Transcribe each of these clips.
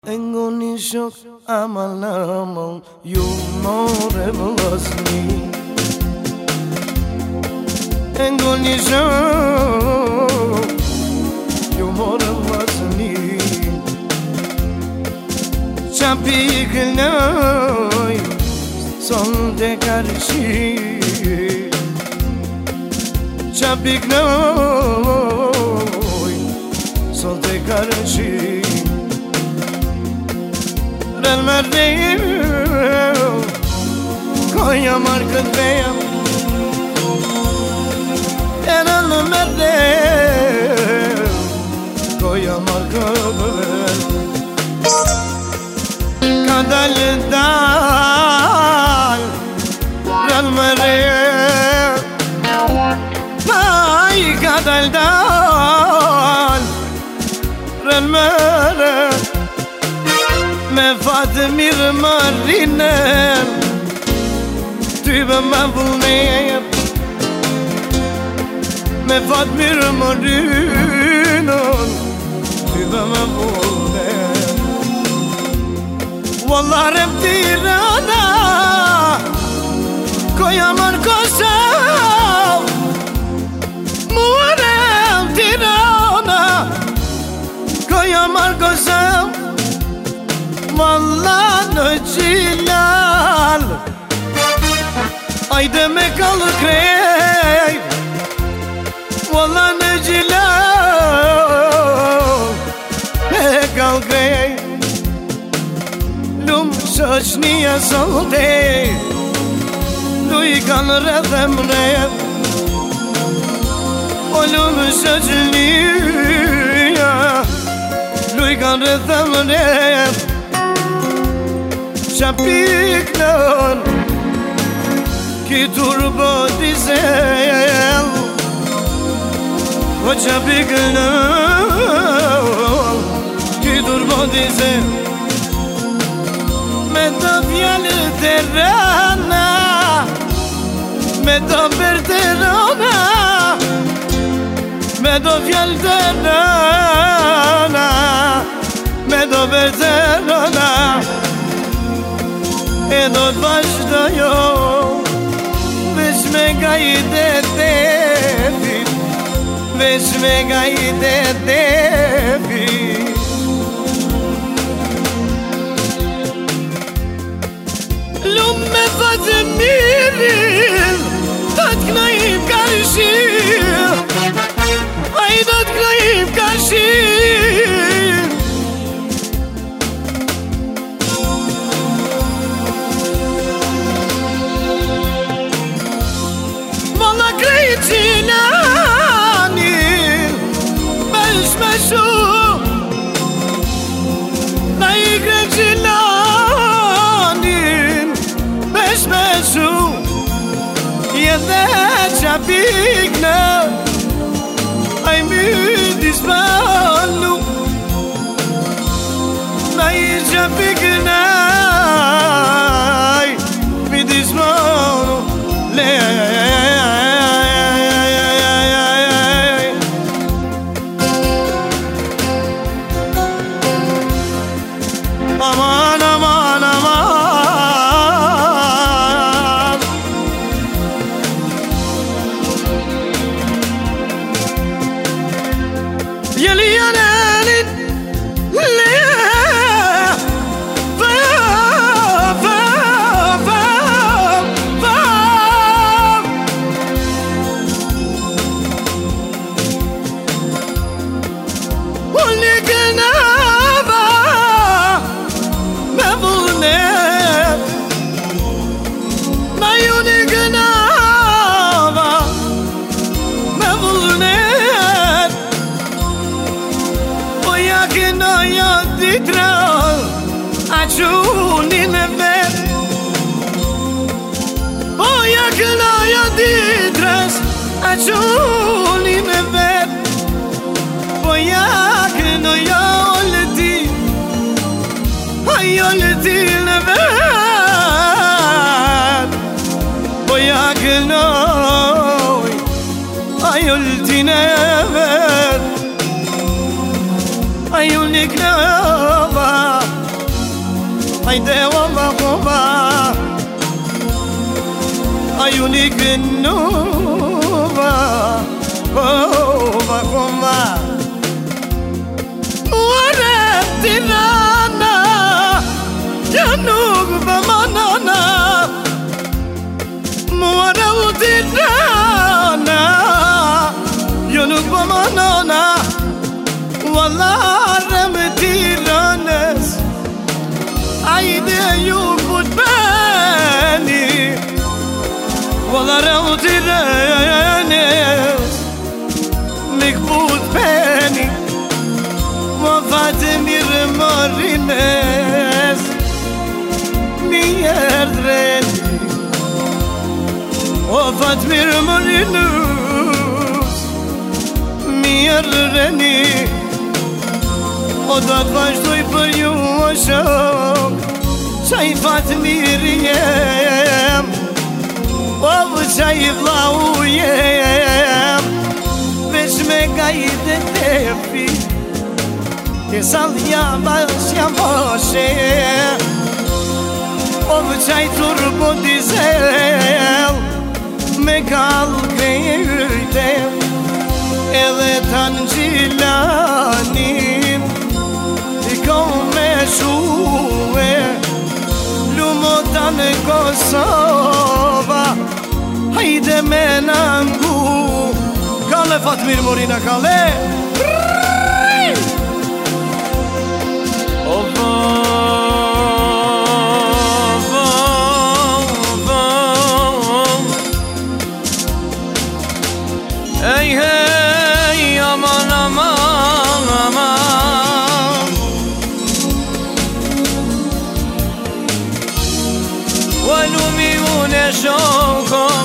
Engoni shok amalamon you more velosni Engoni shok you more velosni Çapik noy son de karşı Çapik noy son de karşı Del merdeyim Konya market beyim Enal merdeyim Konya market Kadal dal Del merdeyim Ay kadal dal Del merdeyim Me Fatemir mariner Tyve me vullner Me Fatemir mariner Tyve me vullner Wallah rep Tirana Koja Markosav Muarem Tirana Koja Markosav Valla nöcilal Ayde me kal krey Valla nöcilal Me kal krey Lum shoshnia solte Lui kan redhem rev O lum shoshnia Lui kan redhem rev Çapik non Ki turbo dizel O çapik non Ki turbo dizel Me do vjallë terrana Me do berterona Me do vjallë terrana Me do berterona E do t'vazhdojo Veç me gajde tepi Veç me gajde tepi Lumë me Fatemirin Do t'knajim karshi Aj do t'knajim karshi Cilanin Beş meşu La igre cilanin Beş meşu Yede çapikne Ay müdis balu La çapikne Ay müdis balu Le Aman aman aman Yeli yanelin Acunin vet Oja kënaja ditras Acunin vet Oja kënoja oleti Aj oleti në vet Oja kënoj Aj oleti në vet Aj unik në vet Haydi ova ova Ayuni gnuva Ova ova Muare tirana Yanug bamanana Muare tirana Yanug bamanana Wallah rem tiranes Ayde yubut beni Wallah rem tiranes Mikbut beni Vafademir marines Miyerdreni Vafademir marines Miyerdreni O da të vazhdoj për ju o shok Qaj fatë mirë jem O qaj vlau jem Veç me gajde tepi Kësall jam bashkja moshe O qaj turbo dizel Me kall krejte Edhe tanë gjilanin me shue Lumota në Kosova Hajde me nangu Kale Fatmir Morina kale Ova Hey hey aman aman aman Walumiyun e shokom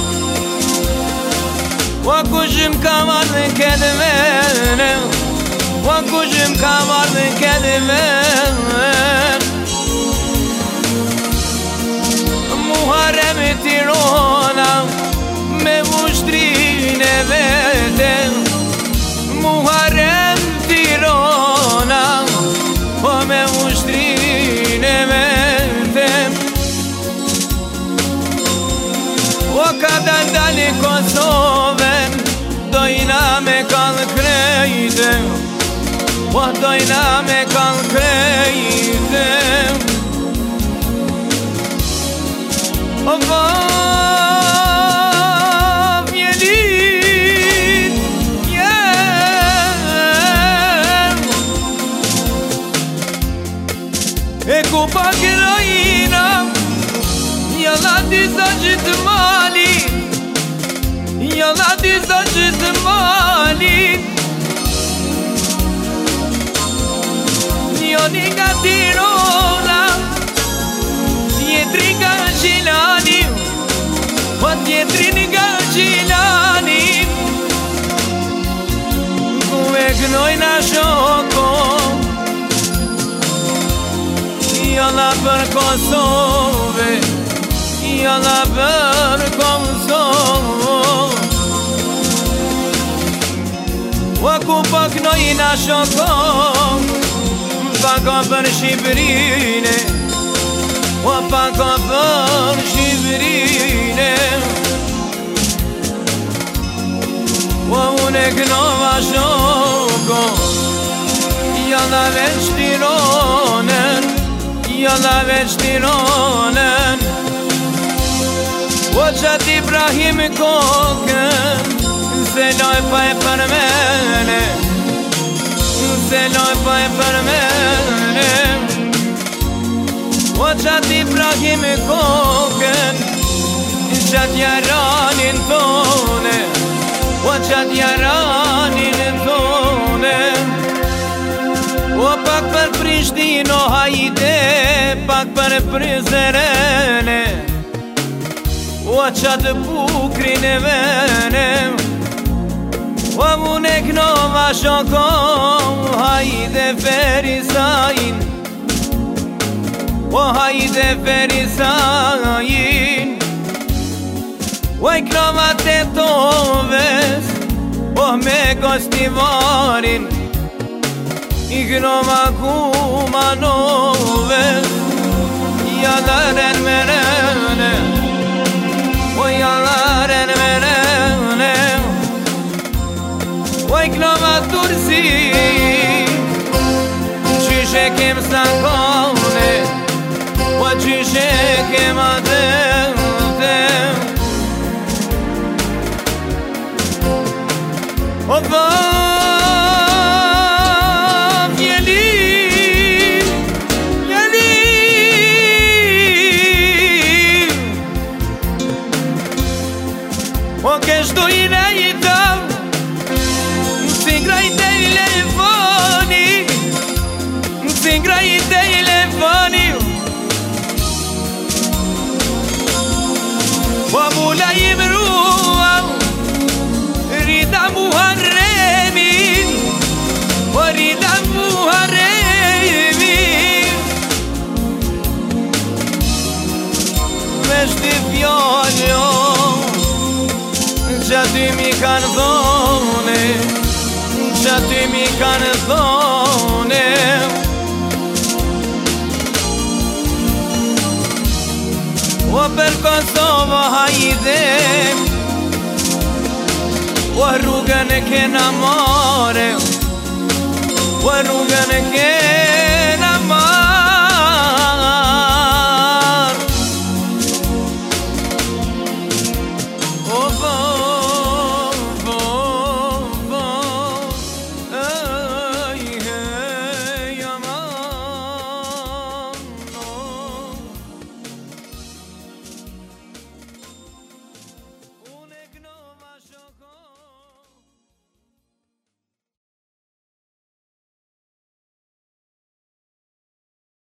Wa kushim kamar në kedmene Wa kushim kamar në kedmene Muharrem e Tirana Me ushtrin e vete Muharrem Tirana Po me ushtrin e vete O ka dali Kosovën Dojna me kanë krejte O dojna me kanë krejte O vam jelit jem E ku pa kirojina Jalla disa gjithë mali Jalla disa gjithë mali Njoni nga Tirana Tjetri nga Gjilani Po tjetri nga Gjilani Ku e gnojna shoko Jalla për Kosove Jalla për Kosovë Wa ku pak nojna shokon Paka për Shqipërine Wa paka për Shqipërine Wa une knova shokon Jalla veç Tironen Jalla veç Tironen O qatë Ibrahim kokën Se loj pa e për mene Se loj pa e për mene O qatë Ibrahim kokën Qatë jaranin tone O qatë jaranin tone O pak për Prishtino hajde Pak për Prizrene O qatë bukrin e vene O mune knova shokom Hajde Ferisajin O hajde Ferisajin O i knova të toves O me gostivarin I knova Kumanoves kem s'ankone Po qyshe kem adem O dha O che sto in aiuto Singra i telefoni Singra i telefoni O mula imrua Rida muharremi O rida muharremi Veshti fjalljo Që ty mi kanë dhone Që ty mi kanë dhone O për Kosovë hajde O rrugën e kena mare O rrugën e kena